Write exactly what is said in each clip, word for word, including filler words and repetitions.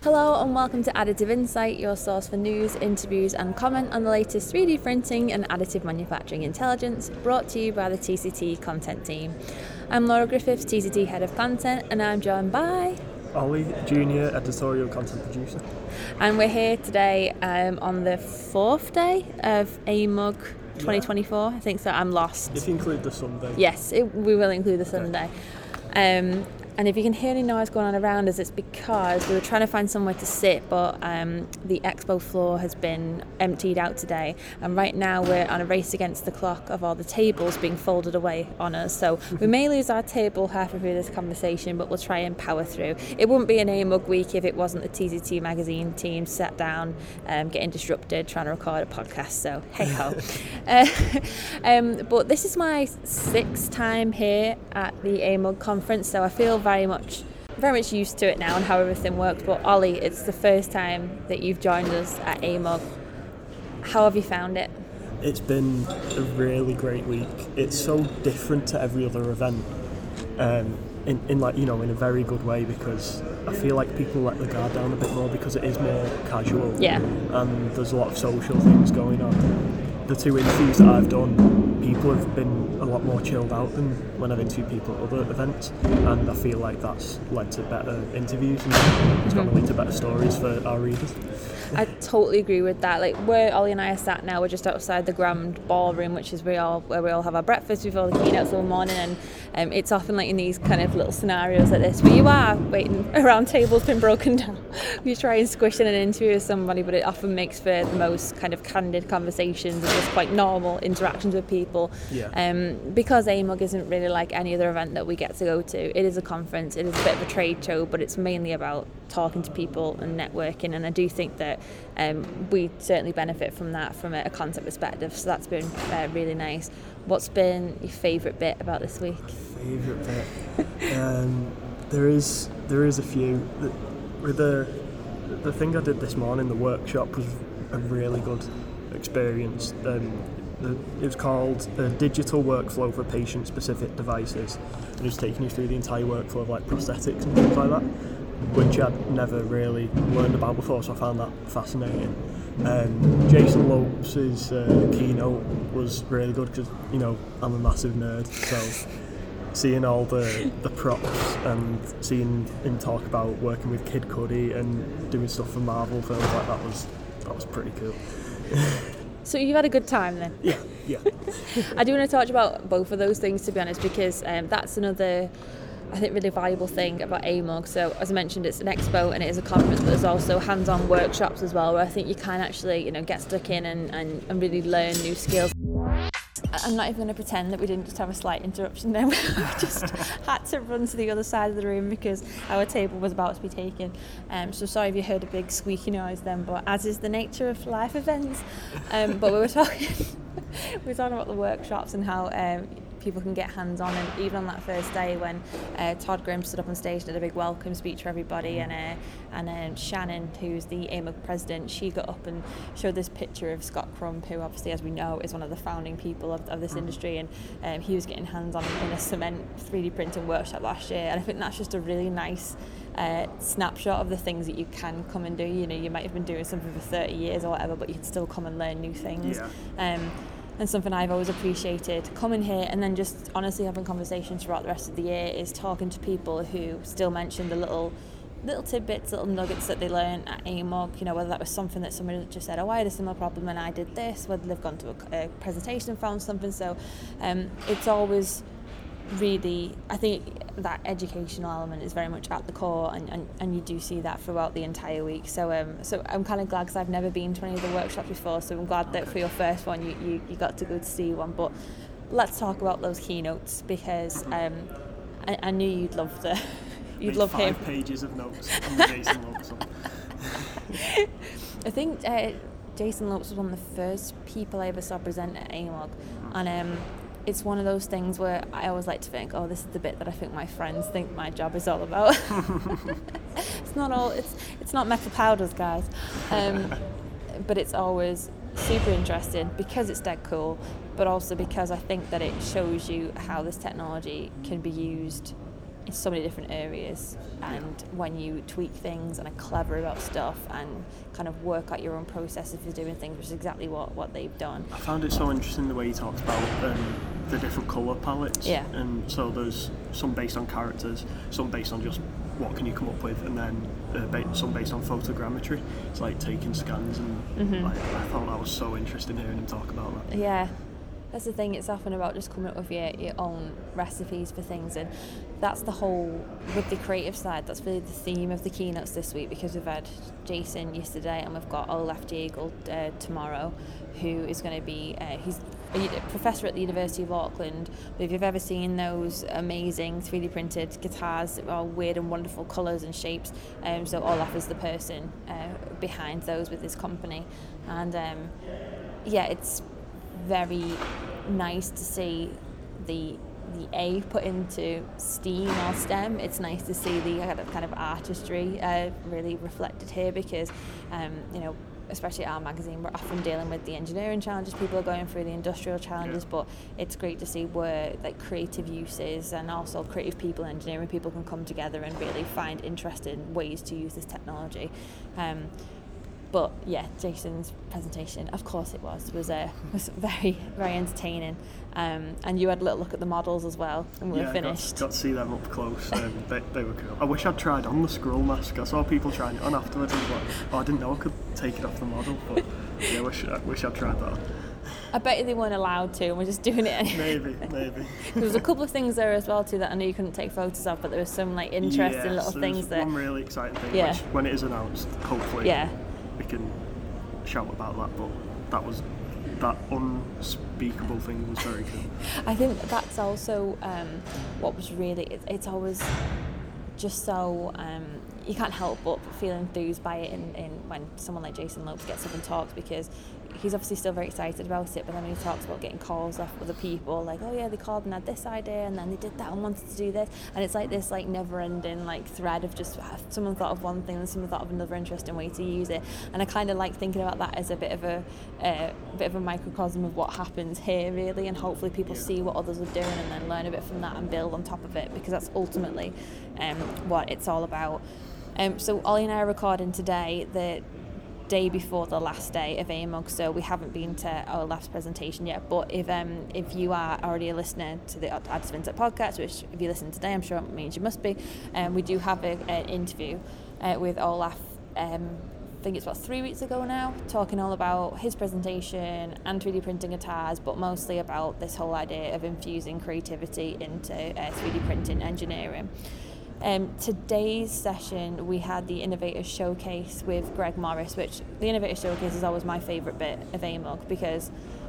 Hello and welcome to Additive Insight, your source for news, interviews and comment on the latest three D printing and additive manufacturing intelligence, brought to you by the T C T content team. I'm Laura Griffiths, T C T Head of Content, and I'm joined by... Ollie, Junior Editorial Content Producer. And we're here today um, on the fourth day of A M U G twenty twenty-four. Yeah. I think so, I'm lost. If you include the Sunday. Yes, it, we will include the okay. Sunday. Um, And if you can hear any noise going on around us, it's because we were trying to find somewhere to sit, but um, the expo floor has been emptied out today. And right now we're on a race against the clock of all the tables being folded away on us. So we may lose our table halfway through this conversation, but we'll try and power through. It wouldn't be an A M U G week if it wasn't the T C T magazine team sat down, um, getting disrupted, trying to record a podcast. So hey ho. uh, um, but this is my sixth time here at the A M U G conference, so I feel very much very much used to it now and how everything works. But Ollie, it's the first time that you've joined us at A M U G. How have you found it? It's been a really great week. It's so different to every other event, um, in, in like you know in a very good way, because I feel like people let the guard down a bit more because it is more casual. Yeah. And there's a lot of social things going on. The two interviews that I've done, people have been a lot more chilled out than when I've interviewed people at other events, and I feel like that's led to better interviews and it's mm-hmm. going to lead to better stories for our readers. I totally agree with that. Like where Ollie and I are sat now, we're just outside the Grand Ballroom, which is where, all, where we all have our breakfast before the keynotes all morning, and um, it's often like in these kind of little scenarios like this where you are waiting around tables been broken down. You try and squish in an interview with somebody, but it often makes for the most kind of candid conversations and just quite normal interactions with people. Yeah. Um, because A M U G isn't really like any other event that we get to go to. It is a conference, it is a bit of a trade show, but it's mainly about talking to people and networking, and I do think that um, we certainly benefit from that from a, a content perspective, so that's been uh, really nice. What's been your favourite bit about this week? Favourite bit? um, there is there is a few. The, with the the thing I did this morning, the workshop, was a really good experience. Um, the, it was called a digital workflow for patient-specific devices, and it was taking you through the entire workflow of like prosthetics and things like that, which I'd never really learned about before, so I found that fascinating. Um, Jason Lopes' uh, keynote was really good because, you know, I'm a massive nerd, so seeing all the, the props and seeing him talk about working with Kid Cudi and doing stuff for Marvel films like that was that was pretty cool. So you've had a good time then? Yeah, yeah. I do want to talk about both of those things, to be honest, because um, that's another, I think, really valuable thing about A M U G. So as I mentioned, it's an expo and it is a conference, but there's also hands-on workshops as well, where I think you can actually, you know, get stuck in and, and, and really learn new skills. I'm not even going to pretend that we didn't just have a slight interruption there. We just had to run to the other side of the room because our table was about to be taken. Um, so sorry if you heard a big squeaky noise then, but as is the nature of live events. Um, but we were talking, we were talking about the workshops and how um, people can get hands-on, and even on that first day when uh, Todd Grimm stood up on stage and did a big welcome speech for everybody, and uh, and um, Shannon, who's the A M U G president, she got up and showed this picture of Scott Crump, who obviously, as we know, is one of the founding people of, of this industry, and um, he was getting hands-on in a cement three D printing workshop last year, and I think that's just a really nice uh, snapshot of the things that you can come and do. You know, you might have been doing something for thirty years or whatever, but you can still come and learn new things. Yeah. Um, And something I've always appreciated coming here and then just honestly having conversations throughout the rest of the year is talking to people who still mention the little little tidbits, little nuggets that they learned at A M U G, you know, whether that was something that somebody just said, oh, I had a similar problem and I did this, whether they've gone to a, a presentation and found something. So um, it's always really, I think that educational element is very much at the core, and, and, and you do see that throughout the entire week. So um, so I'm kind of glad, because I've never been to any of the workshops before, so I'm glad that for your first one you, you, you got to go to see one. But let's talk about those keynotes, because um, I, I knew you'd love the you'd Made love five him. pages of notes on the Jason Lopes one. I think uh, Jason Lopes was one of the first people I ever saw present at A M U G, and um, it's one of those things where I always like to think, oh, this is the bit that I think my friends think my job is all about. It's not all, it's it's not metal powders, guys. Um, but it's always super interesting because it's dead cool, but also because I think that it shows you how this technology can be used in so many different areas, and when you tweak things and are clever about stuff and kind of work out your own processes for doing things, which is exactly what, what they've done. I found it so interesting the way you talked about um, the different colour palettes. Yeah. And so there's some based on characters, some based on just what can you come up with, and then uh, ba- some based on photogrammetry. It's like taking scans, and Mm-hmm. like, I thought that was so interesting hearing him talk about that. Yeah, that's the thing, it's often about just coming up with your, your own recipes for things, and that's the whole, with the creative side, that's really the theme of the keynotes this week, because we've had Jason yesterday and we've got Olaf Jägel uh, tomorrow, who is going to be, uh, he's a professor at the University of Auckland. But if you've ever seen those amazing three D printed guitars that are weird and wonderful colours and shapes, um, so Olaf is the person uh, behind those with his company, and um, yeah, it's very nice to see the the A put into STEAM or STEM. It's nice to see the kind of, kind of artistry uh, really reflected here, because um, you know, especially our magazine, we're often dealing with the engineering challenges people are going through, the industrial challenges, yeah. But it's great to see where like creative uses and also creative people, engineering people can come together and really find interesting ways to use this technology. Um, But yeah, Jason's presentation, of course it was, was uh, was very, very entertaining. Um, and you had a little look at the models as well, and we yeah, were finished. Got, got to see them up close. Um, they, they were cool. I wish I'd tried on the scroll mask. I saw people trying it on afterwards. I was like, oh, I didn't know I could take it off the model. But yeah, I wish, I wish I'd tried that on. I bet they weren't allowed to, and we're just doing it anyway. Maybe, maybe. There was a couple of things there as well too that I know you couldn't take photos of, but there was some like interesting yes, little things that. One really exciting thing, Yeah. which when it is announced, hopefully Yeah. we can shout about that. But that was that unspeakable thing was very cool. I think that's also um, what was really. It, it's always just so. Um, you can't help but feel enthused by it in, in when someone like Jason Lopes gets up and talks, because he's obviously still very excited about it, but then when he talks about getting calls off other people like, oh yeah, they called and had this idea and then they did that and wanted to do this, and it's like this like never ending like thread of just someone thought of one thing and someone thought of another interesting way to use it. And I kind of like thinking about that as a bit of a uh, bit of a microcosm of what happens here really, and hopefully people yeah. see what others are doing and then learn a bit from that and build on top of it, because that's ultimately um, what it's all about. Um, so Ollie and I are recording today the day before the last day of A M U G, so we haven't been to our last presentation yet, but if um, if you are already a listener to the Ads FinTech podcast, which if you listen today I'm sure it means you must be, um, we do have a, an interview uh, with Olaf, um, I think it's about three weeks ago now, talking all about his presentation and three D printing guitars, but mostly about this whole idea of infusing creativity into uh, three D printing engineering. Um, today's session we had the Innovators Showcase with Greg Morris, which the Innovators Showcase is always my favourite bit of A M U G, because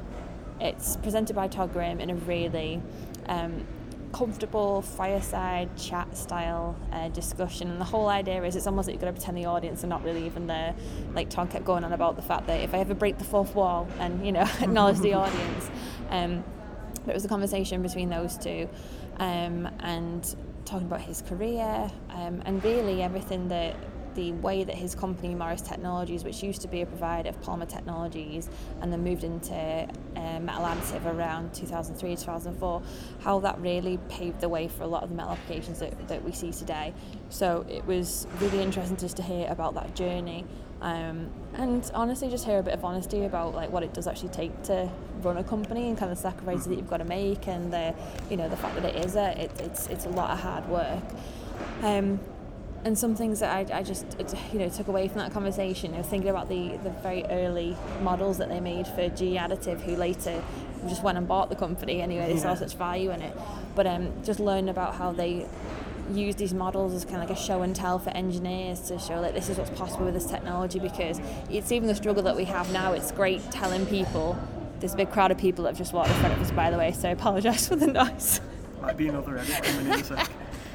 it's presented by Todd Grimm in a really um, comfortable fireside chat style uh, discussion, and the whole idea is it's almost like you've got to pretend the audience are not really even there. Like Todd kept going on about the fact that if I ever break the fourth wall and you know acknowledge the audience, um, but it was a conversation between those two, um, and talking about his career um, and really everything that the way that his company Morris Technologies, which used to be a provider of polymer technologies and then moved into uh, metal additive around two thousand three, two thousand four, how that really paved the way for a lot of the metal applications that, that we see today. So it was really interesting just to hear about that journey, um, and honestly just hear a bit of honesty about like what it does actually take to run a company and kind of sacrifices that you've got to make, and the you know the fact that it is a it, it's it's a lot of hard work. Um, And some things that I, I just, you know, took away from that conversation, you know, thinking about the, the very early models that they made for G E Additive, who later just went and bought the company anyway, they yeah. saw such value in it. But um, just learn about how they use these models as kind of like a show and tell for engineers to show that this is what's possible with this technology, because it's even the struggle that we have now. It's great telling people, there's a big crowd of people that have just walked in front of us, by the way, so I apologise for the noise. Might be another edit coming in a sec.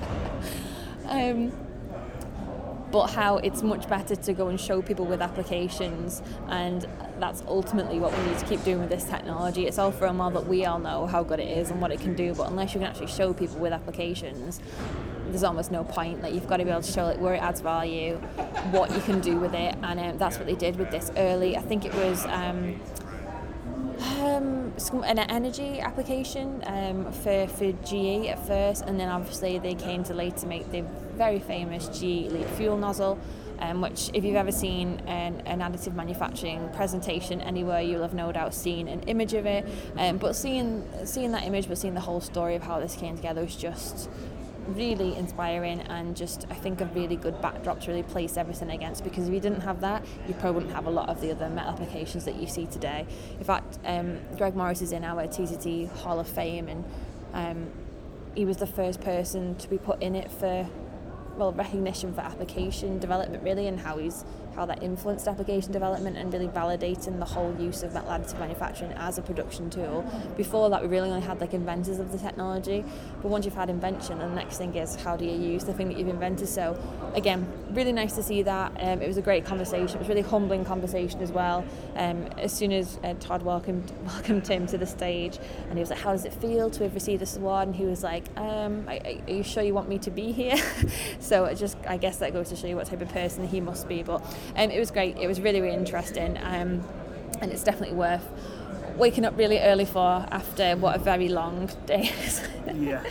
Um, but how it's much better to go and show people with applications, and that's ultimately what we need to keep doing with this technology. It's all for a model that we all know how good it is and what it can do, but unless you can actually show people with applications, there's almost no point. Like, you've got to be able to show like where it adds value, what you can do with it, and um, that's what they did with this early. I think it was um, Um, some, an energy application um, for, for G E at first, and then obviously they came to later make the very famous G E Elite fuel nozzle, um, which if you've ever seen an, an additive manufacturing presentation anywhere, you'll have no doubt seen an image of it. Um, but seeing seeing that image, but seeing the whole story of how this came together was just really inspiring, and just I think a really good backdrop to really place everything against, because if you didn't have that, you probably wouldn't have a lot of the other metal applications that you see today. In fact, um, Greg Morris is in our T C T Hall of Fame, and um, he was the first person to be put in it for, well, recognition for application development really, and how he's how that influenced application development and really validating the whole use of metal additive manufacturing as a production tool. Before that, we really only had like inventors of the technology, but once you've had invention, the next thing is how do you use the thing that you've invented. So again, really nice to see that. Um, it was a great conversation. It was a really humbling conversation as well. Um, as soon as uh, Todd welcomed welcomed him to the stage, and he was like, how does it feel to have received this award? And he was like, um, are, are you sure you want me to be here? So it just, I guess that goes to show you what type of person he must be. But um, it was great. It was really, really interesting. Um, and it's definitely worth waking up really early for after what a very long day is. Yeah.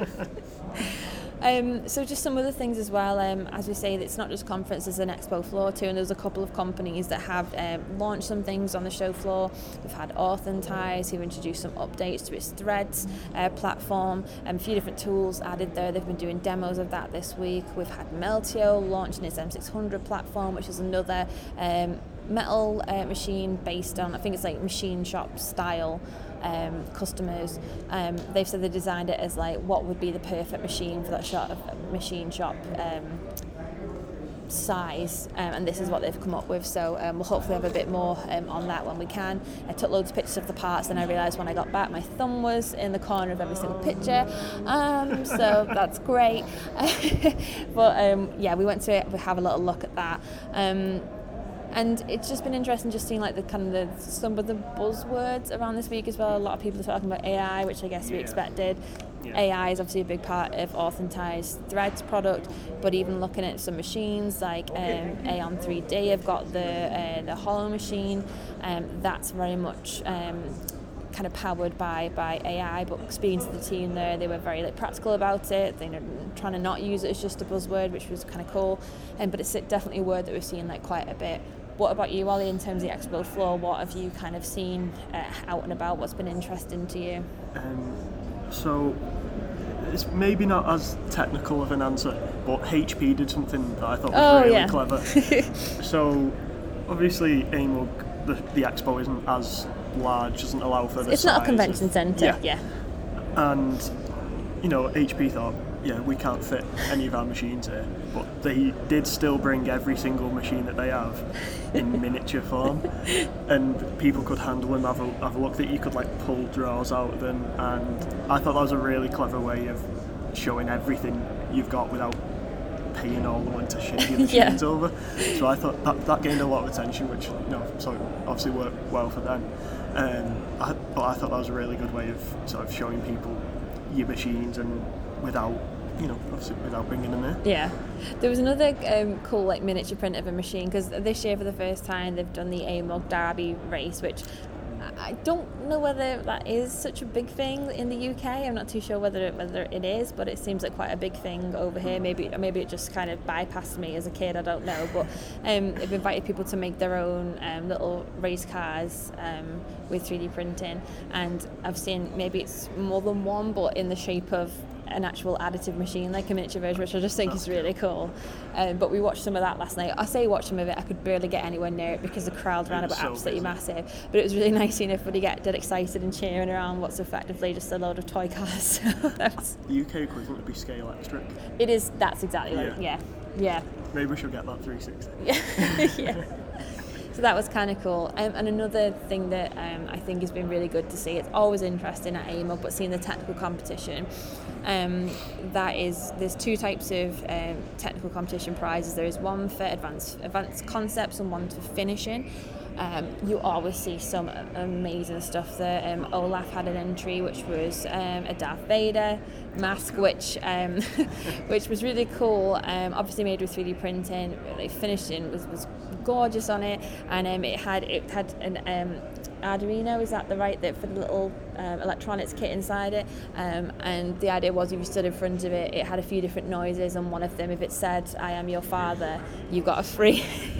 Um, so just some other things as well, um, as we say, it's not just conference, there's an expo floor too, and there's a couple of companies that have um, launched some things on the show floor. We've had Authentize, who've introduced some updates to its Threads uh, platform, and a few different tools added there. They've been doing demos of that this week. We've had Meltio launching its M six hundred platform, which is another um, metal uh, machine based on, I think it's like machine shop style um, customers. Um, they've said they designed it as like what would be the perfect machine for that shop, machine shop um, size, um, and this is what they've come up with. So um, we'll hopefully have a bit more um, on that when we can. I took loads of pictures of the parts, then I realised when I got back my thumb was in the corner of every single picture, um, so that's great. But um, yeah, we went to it, we have a little look at that. Um, And it's just been interesting just seeing like the kind of the, some of the buzzwords around this week as well. A lot of people are talking about A I, which I guess we Yeah. expected. Yeah. A I is obviously a big part of Authentize Threads product, but even looking at some machines like um, Aeon three D, have got the uh, the Hollow machine, um, that's very much um, kind of powered by by A I. But speaking to the team there, they were very like practical about it. They're trying to not use it as just a buzzword, which was kind of cool. Um, but it's definitely a word that we're seeing like quite a bit. What about you, Ollie, in terms of the expo floor? What have you kind of seen uh, out and about? What's been interesting to you? Um, so it's maybe not as technical of an answer, but H P did something that I thought was Oh, really yeah. clever. So obviously A M U G, the, the expo isn't as large, doesn't allow for the It's not a size convention of- centre. Yeah. Yeah. And you know, H P thought, yeah, we can't fit any of our machines here, but they did still bring every single machine that they have in miniature form, and people could handle them, have a, have a look that you could like pull drawers out of them, and I thought that was a really clever way of showing everything you've got without paying all the one to ship your machines Yeah. over. So I thought that, that gained a lot of attention, which you know, so obviously worked well for them. Um, I, but I thought that was a really good way of sort of showing people your machines, and without, you know, obviously without bringing them in. Yeah, there was another um, cool like miniature print of a machine, because this year for the first time they've done the A M U G Derby race, which I don't know whether that is such a big thing in the U K. I'm not too sure whether it, whether it is, but it seems like quite a big thing over here. Maybe maybe it just kind of bypassed me as a kid. I don't know, but um, they've invited people to make their own um, little race cars um, with three D printing, and I've seen maybe it's more than one, but in the shape of an actual additive machine, like a miniature version, which I just think is really cool. Um, but we watched some of that last night. I say watch some of it, I could barely get anywhere near it because the crowd around it was so absolutely busy. massive. But it was really nice seeing everybody get dead excited and cheering around what's effectively just a load of toy cars. So that's, The U K equivalent would be Scale Electric. it is, that's exactly what, yeah, yeah. Maybe we should get that three sixty. Yeah, yeah. So that was kind of cool. Um, and another thing that um, I think has been really good to see, it's always interesting at A M U G, but seeing the technical competition, um, that is, there's two types of um, technical competition prizes. There is one for advanced, advanced concepts and one for finishing. Um, you always see some amazing stuff there. Um, Olaf had an entry which was um, a Darth Vader mask, which um, which was really cool. Um, obviously made with three D printing. The finishing was, was gorgeous on it, and um, it had it had an um, Arduino, is that the right, that for the little um, electronics kit inside it, um, and the idea was if you stood in front of it, it had a few different noises, and one of them, if it said "I am your father," you got a free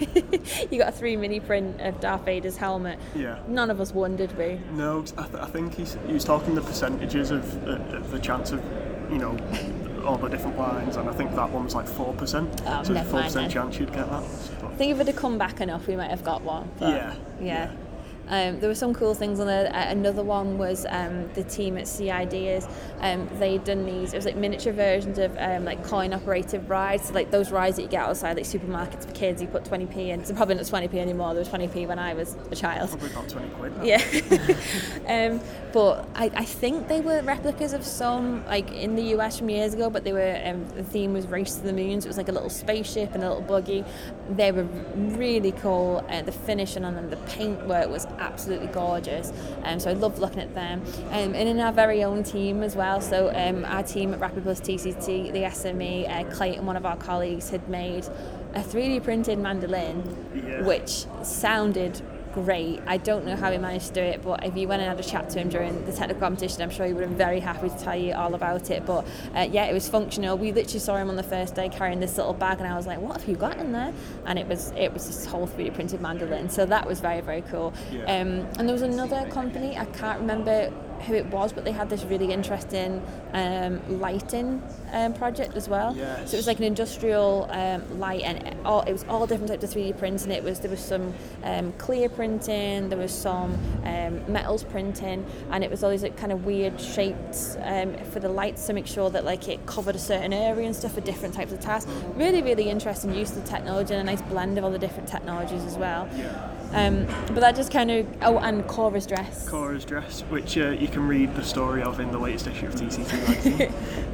you got a free mini print of Darth Vader's helmet. Yeah. None of us won, did we? No, I, th- I think he's, he was talking the percentages of, uh, of the chance of, you know, all the different lines, and I think that one was like four percent. Oh, so there's a never four mind percent then. chance you'd get that. But I think if it had come back enough, we might have got one. But yeah. Yeah. Um, there were some cool things on there. Uh, another one was um, the team at C Ideas. Um, they'd done these. It was like miniature versions of um, like coin-operated rides, so like those rides that you get outside like supermarkets for kids. You put twenty p in. It's probably not twenty p anymore. There was twenty p when I was a child. Probably about twenty quid. Now. Yeah. um, but I, I think they were replicas of some like in the U S from years ago. But they were um, the theme was Race to the Moon. So it was like a little spaceship and a little buggy. They were really cool. Uh, the finishing on them, the paintwork was absolutely gorgeous, um, so I loved looking at them, um, and in our very own team as well. So um, our team at Rapid Plus T C T, the S M E, uh, Clayton, one of our colleagues, had made a three D printed mandolin, Yeah. which sounded great. I don't know how he managed to do it, but if you went and had a chat to him during the technical competition, I'm sure he would have been very happy to tell you all about it. But uh, yeah, it was functional. We literally saw him on the first day carrying this little bag, and I was like, what have you got in there? And it was it was this whole three D printed mandolin, so that was very, very cool. Yeah. Um, and there was another company, I can't remember who it was, but they had this really interesting um, lighting um, project as well. Yes. So it was like an industrial um, light, and it, all, it was all different types of three D prints, and it was there was some um, clear printing, there was some um, metals printing, and it was all these like kind of weird shapes um, for the lights to make sure that like it covered a certain area and stuff for different types of tasks. Really, really interesting use of the technology and a nice blend of all the different technologies as well. Yeah. Um, but that just kind of oh, and Cora's dress. Cora's dress, which uh, you can read the story of in the latest issue of T C T magazine.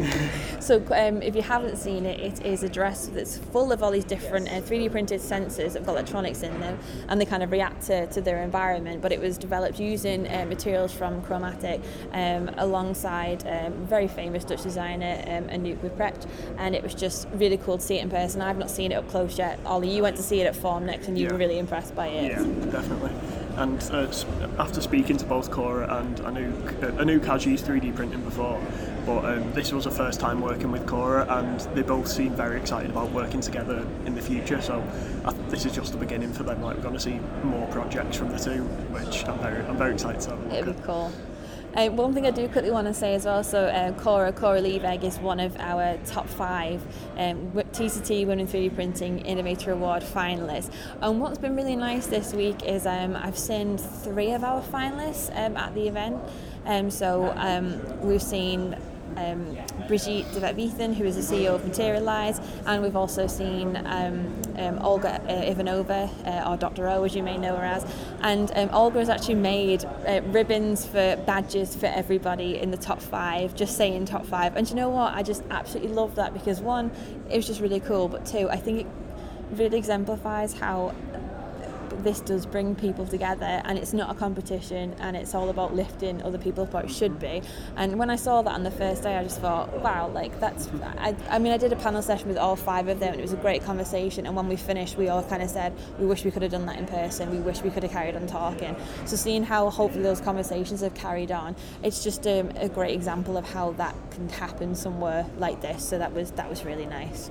So um, if you haven't seen it, it is a dress that's full of all these different uh, three D printed sensors that have got electronics in them, and they kind of react to, to their environment. But it was developed using uh, materials from Chromatic um, alongside um, very famous Dutch designer um, Anouk Wipprecht, and it was just really cool to see it in person. I've not seen it up close yet. Ollie, you went to see it at Formnext and you Yeah. were really impressed by it. Yeah, definitely. And uh, s- after speaking to both Cora and Anouk, uh, Anouk has used three D printing before, but um, this was the first time working with Cora, and they both seem very excited about working together in the future. So I th- this is just the beginning for them. Like, we're going to see more projects from the two, which I'm very, I'm very excited to have a look It'd at. be cool. Uh, one thing I do quickly want to say as well, so uh, Cora, Cora Liebeg is one of our top five um, T C T Women in three D Printing Innovator Award finalists. And what's been really nice this week is um, I've seen three of our finalists um, at the event. Um, so um, we've seen um, Brigitte de Wetwiethen, who is the C E O of Materialise, and we've also seen um, um, Olga uh, Ivanova, uh, or Doctor O as you may know her as, and um, Olga has actually made uh, ribbons for badges for everybody in the top five, just saying top five. And you know what, I just absolutely love that, because one, it was just really cool, but two, I think it really exemplifies how this does bring people together, and it's not a competition, and it's all about lifting other people up, or it should be. And when I saw that on the first day, I just thought, wow, like that's I, I mean I did a panel session with all five of them, and it was a great conversation, and when we finished we all kind of said we wish we could have done that in person, we wish we could have carried on talking. So seeing how hopefully those conversations have carried on, it's just um, a great example of how that can happen somewhere like this. So that was that was really nice.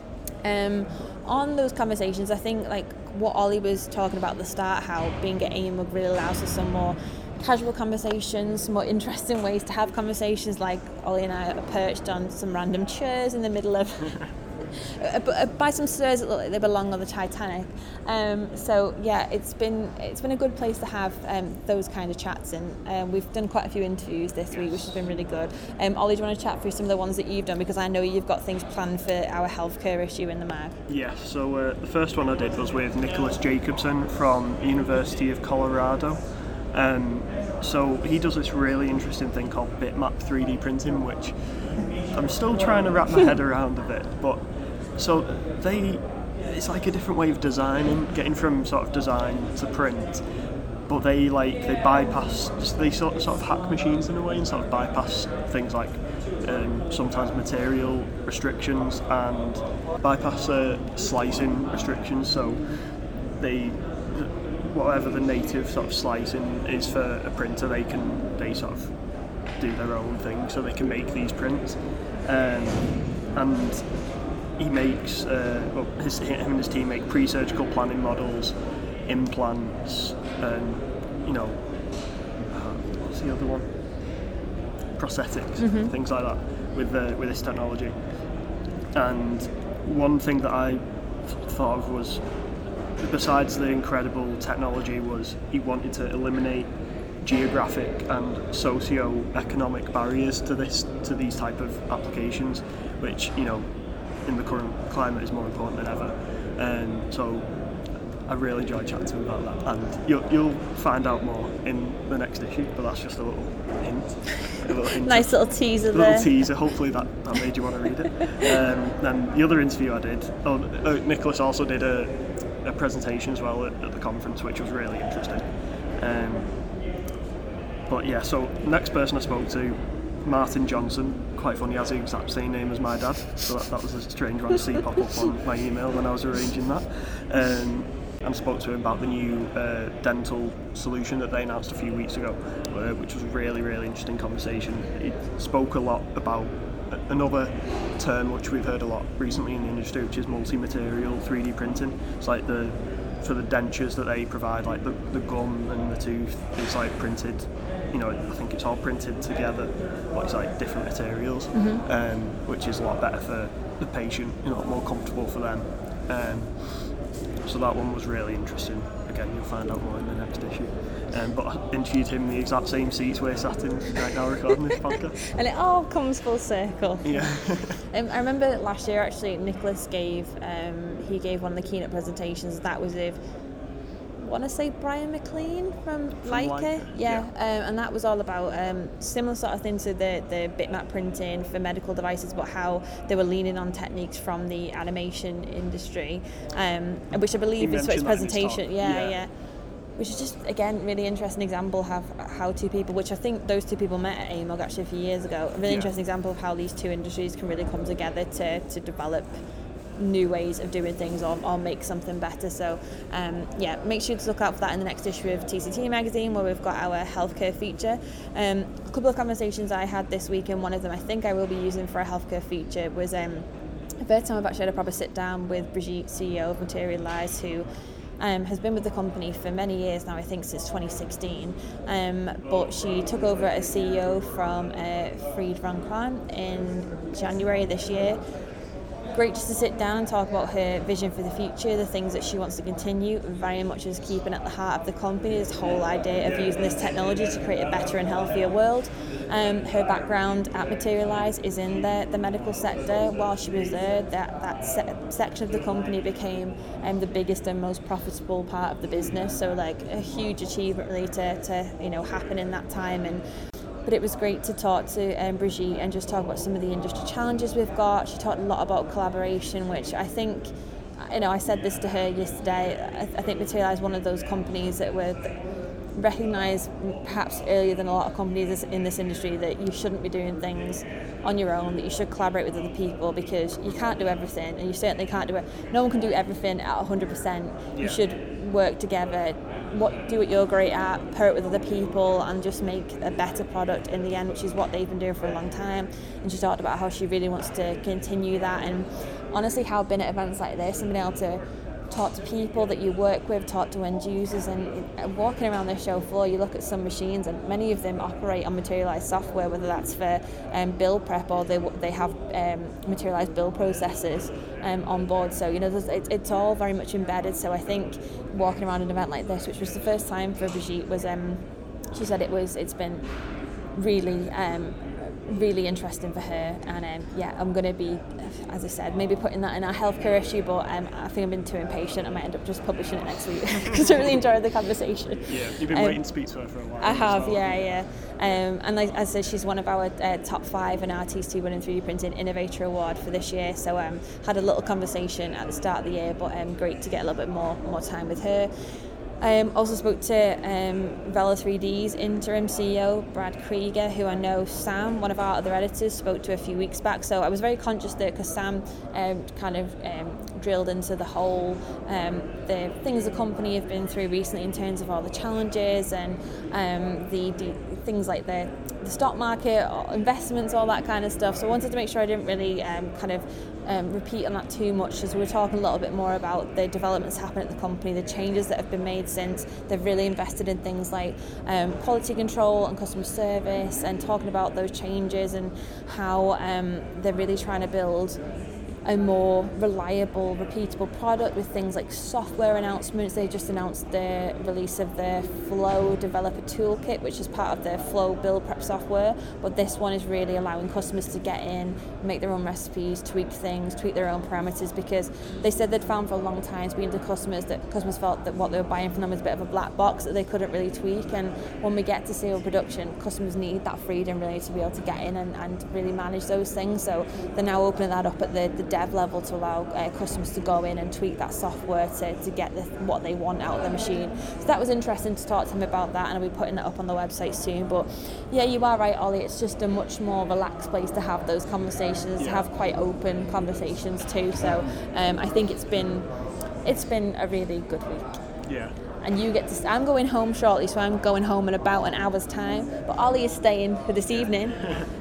Um, on those conversations, I think like what Ollie was talking about at the start, how being at A M U G really allows for some more casual conversations, more interesting ways to have conversations, like Ollie and I are perched on some random chairs in the middle of by some stairs that look like they belong on the Titanic. Um, so yeah, it's been it's been a good place to have um, those kind of chats, and um, we've done quite a few interviews this week, which has been really good. Um, Ollie, do you want to chat through some of the ones that you've done, because I know you've got things planned for our healthcare issue in the mag. Yeah, so uh, the first one I did was with Nicholas Jacobson from University of Colorado. Um, so he does this really interesting thing called bitmap three D printing, which I'm still trying to wrap my head around a bit. But so they, it's like a different way of designing, getting from sort of design to print. But they like they bypass, they sort of, sort of hack machines in a way, and sort of bypass things like um, sometimes material restrictions and bypass uh, slicing restrictions. So they whatever the native sort of slicing is for a printer, they can they sort of do their own thing, so they can make these prints. Um, and he makes, uh, well, his, him and his team make pre-surgical planning models, implants, and you know, uh, what's the other one? Prosthetics, mm-hmm. things like that with uh, with this technology. And one thing that I th- thought of was, besides the incredible technology, was he wanted to eliminate geographic and socio-economic barriers to this to these type of applications, which, you know, in the current climate is more important than ever. And so I really enjoyed chatting to him about that, and you'll, you'll find out more in the next issue, but that's just a little hint. A little hint nice little teaser a there. little teaser, hopefully that, that made you want to read it. Um, then the other interview I did, oh, uh, Nicholas also did a, a presentation as well at, at the conference, which was really interesting. Um, but yeah, so next person I spoke to, Martin Johnson, quite funny, has the exact same name as my dad, so that, that was a strange one to see pop up on my email when I was arranging that. Um, and spoke to him about the new uh, dental solution that they announced a few weeks ago, uh, which was a really, really interesting conversation. He spoke a lot about another term which we've heard a lot recently in the industry, which is multi-material three D printing. It's like the, for the dentures that they provide, like the, the gum and the tooth, it's like printed, you know, I think it's all printed together, but it's like different materials, mm-hmm. um, which is a lot better for the patient, you know, more comfortable for them. Um, so that one was really interesting. Again, you'll find out more in the next issue. Um, but I interviewed him in the exact same seats we're sat in right now recording this podcast. And it all comes full circle. Yeah. um, I remember last year actually Nicholas gave, um, he gave one of the keynote presentations that was with, I want to say Brian McLean from, from Leica, Leica. yeah, yeah. Um, and that was all about um, similar sort of thing to the, the bitmap printing for medical devices, but how they were leaning on techniques from the animation industry, um, which I believe is his presentation, yeah, yeah, yeah, which is just, again, really interesting example of how two people, which I think those two people met at A M O G actually a few years ago, a really yeah. interesting example of how these two industries can really come together to, to develop new ways of doing things, or, or make something better. So um, yeah, make sure to look out for that in the next issue of T C T magazine, where we've got our healthcare feature. Um, a couple of conversations I had this week, and one of them I think I will be using for a healthcare feature was um, the first time I've actually had a proper sit down with Brigitte, C E O of Materialise, who Um, has been with the company for many years now, I think since twenty sixteen, um, but she took over as C E O from uh, Fried van Klaan in January this year. Great just to sit down and talk about her vision for the future, the things that she wants to continue, very much as keeping at the heart of the company this whole idea of using this technology to create a better and healthier world. Um, her background at Materialise is in the, the medical sector. While she was there, that, that se- section of the company became um, the biggest and most profitable part of the business, so like a huge achievement really to, to you know happen in that time. And But it was great to talk to um, Brigitte and just talk about some of the industry challenges we've got. She talked a lot about collaboration, which I think, you know, I said this to her yesterday, I, I think Materialise is one of those companies that were recognised perhaps earlier than a lot of companies in this industry that you shouldn't be doing things on your own, that you should collaborate with other people, because you can't do everything, and you certainly can't do it. No one can do everything at one hundred percent. Yeah. You should work together, what do what you're great at, pair it with other people, and just make a better product in the end, which is what they've been doing for a long time. And she talked about how she really wants to continue that, and honestly how being at events like this and being able to talk to people that you work with, talk to end users, and walking around the show floor, you look at some machines and many of them operate on Materialise software, whether that's for um, bill prep, or they they have um, Materialise bill processors um, on board. So you know, it, it's all very much embedded. So I think walking around an event like this, which was the first time for Brigitte, was um, she said it was it's been really um, really interesting for her, and um, yeah, I'm going to be, as I said, maybe putting that in our healthcare issue, but um, I think I've been too impatient. I might end up just publishing it next week because I really enjoyed the conversation. Yeah, you've been um, waiting to speak to her for a while. I have, well, yeah, yeah. Um, and like I said, she's one of our uh, top five in our T C T winning three D Printing Innovator Award for this year. So um, had a little conversation at the start of the year, but um, great to get a little bit more more time with her. Um, also spoke to um, Vela three D's interim C E O, Brad Krieger, who I know Sam, one of our other editors, spoke to a few weeks back. So I was very conscious that because Sam um, kind of um, drilled into the whole um, the things the company have been through recently in terms of all the challenges and um, the, the things like the, the stock market, investments, all that kind of stuff. So I wanted to make sure I didn't really um, kind of um, repeat on that too much, as we were talking a little bit more about the developments happening at the company, the changes that have been made since. They've really invested in things like um, quality control and customer service, and talking about those changes and how um, they're really trying to build a more reliable, repeatable product with things like software announcements. They just announced the release of their Flow Developer Toolkit, which is part of their Flow Build Prep software, but this one is really allowing customers to get in, make their own recipes, tweak things, tweak their own parameters, because they said they'd found for a long time, speaking to customers, that customers felt that what they were buying from them was a bit of a black box that they couldn't really tweak. And when we get to serial production, customers need that freedom really to be able to get in and, and really manage those things. So they're now opening that up at the, the dev level to allow uh, customers to go in and tweak that software to, to get the, what they want out of the machine. So that was interesting to talk to him about that, and I'll be putting that up on the website soon. But yeah, you are right, Ollie, it's just a much more relaxed place to have those conversations, yeah. to have quite open conversations too. So um, I think it's been it's been a really good week. Yeah. And you get to, I'm going home shortly, so I'm going home in about an hour's time, but Ollie is staying for this evening.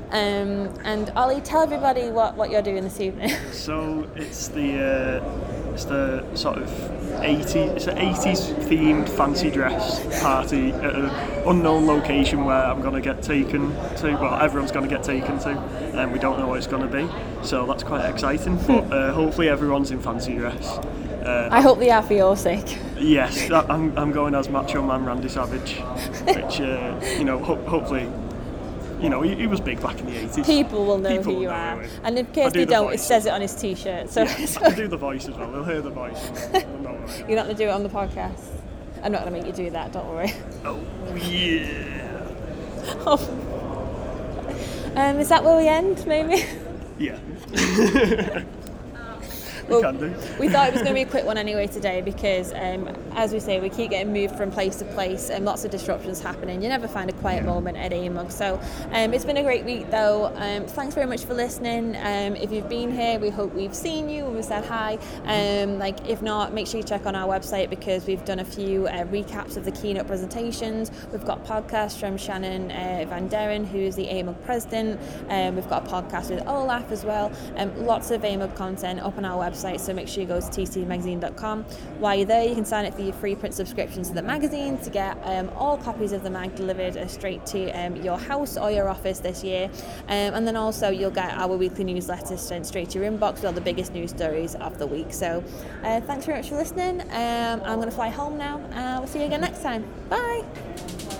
Um, and Ollie, tell everybody what, what you're doing this evening. So it's the uh, it's the sort of eighties, it's an eighties themed fancy dress party at an unknown location where I'm going to get taken to, well, everyone's going to get taken to, and we don't know what it's going to be, so that's quite exciting. But uh, hopefully everyone's in fancy dress. Uh, I hope they are for your sake. Yes, I'm, I'm going as Macho Man Randy Savage, which, uh, you know, ho- hopefully, you know, he, he was big back in the eighties. People will know People who you will know are. him. And in case do they the don't, voice. it says it on his t-shirt. So, Yeah, so I can do the voice as well, they'll hear the voice. They'll know what I am. you're not going to do it on the podcast. I'm not going to make you do that, don't worry. Oh, yeah. um, is that where we end, maybe? Yeah. Well, can do. We thought it was going to be a quick one anyway today because, um, as we say, we keep getting moved from place to place and lots of disruptions happening. You never find a quiet moment at A M U G. So um, it's been a great week though. Um, thanks very much for listening. Um, if you've been here, we hope we've seen you and we've said hi. Um, like if not, make sure you check on our website because we've done a few uh, recaps of the keynote presentations. We've got podcasts from Shannon uh, Van Deren, who's the A M U G president. Um, we've got a podcast with Olaf as well. Um, lots of A M U G content up on our website. So make sure you go to t c magazine dot com. While you're there, you can sign up for your free print subscriptions to the magazine to get um, all copies of the mag delivered uh, straight to um, your house or your office this year. Um, and then also you'll get our weekly newsletters sent straight to your inbox with all the biggest news stories of the week. So uh, thanks very much for listening. Um, I'm going to fly home now. Uh, we'll see you again next time. Bye.